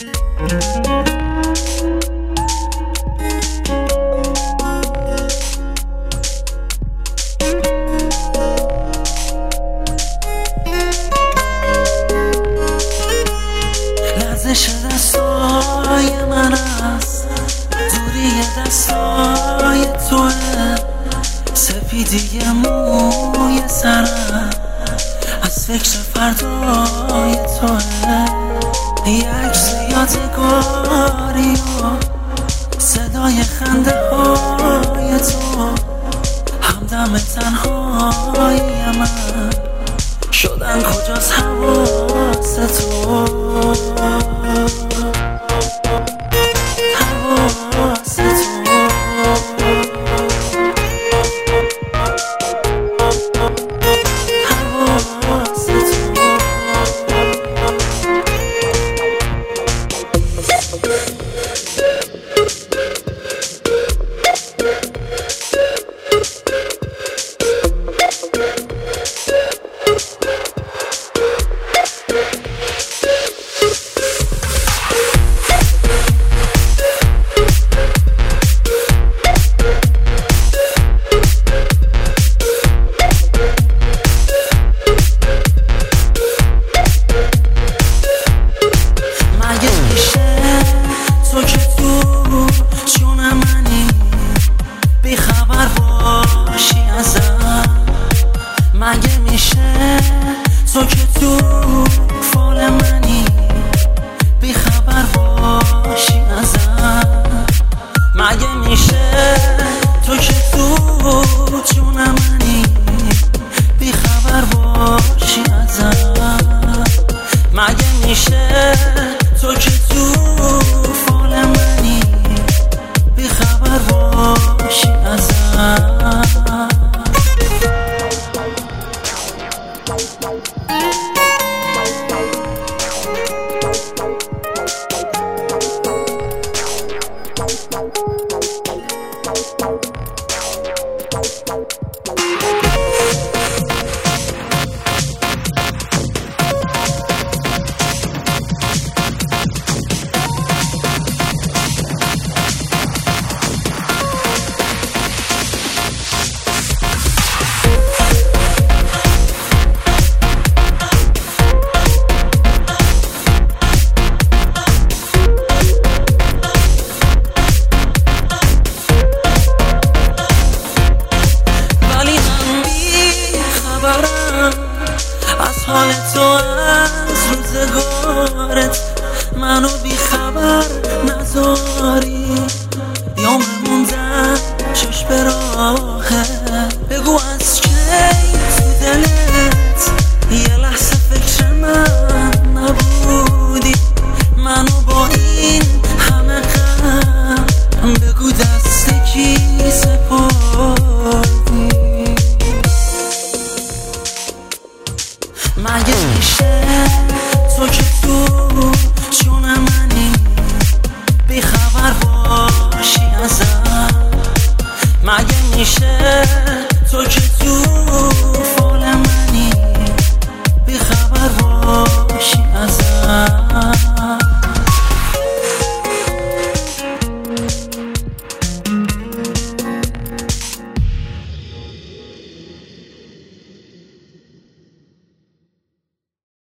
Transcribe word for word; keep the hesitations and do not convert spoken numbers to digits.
لرزش دستای من است، دوری دستای توه، سپیدی موی سرم از فکر فردای توه. یک یادگاری و صدای خنده های تو، همدم تنهای من شدن کجاست حواس تو، حواس تو. مگه میشه تو که تو فال منی بی خبر باشی ازم؟ مگه میشه تو که تو جون منی بی خبر باشی ازم؟ مگه میشه